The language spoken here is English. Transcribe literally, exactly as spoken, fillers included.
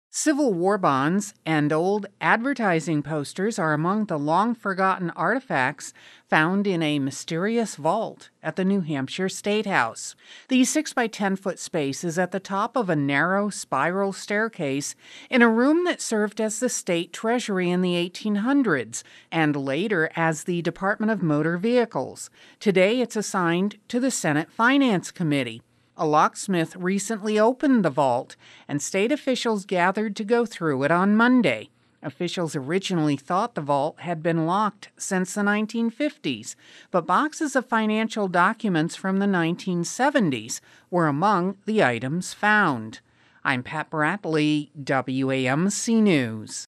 Civil War bonds and old advertising posters are among the long-forgotten artifacts found in a mysterious vault at the New Hampshire State House. The six by ten foot space is at the top of a narrow spiral staircase in a room that served as the state treasury in the eighteen hundreds and later as the Department of Motor Vehicles. Today it's assigned to the Senate Finance Committee. A locksmith recently opened the vault, and state officials gathered to go through it on Monday. Officials originally thought the vault had been locked since the nineteen fifties, but boxes of financial documents from the nineteen seventies were among the items found. I'm Pat Bradley, W A M C News.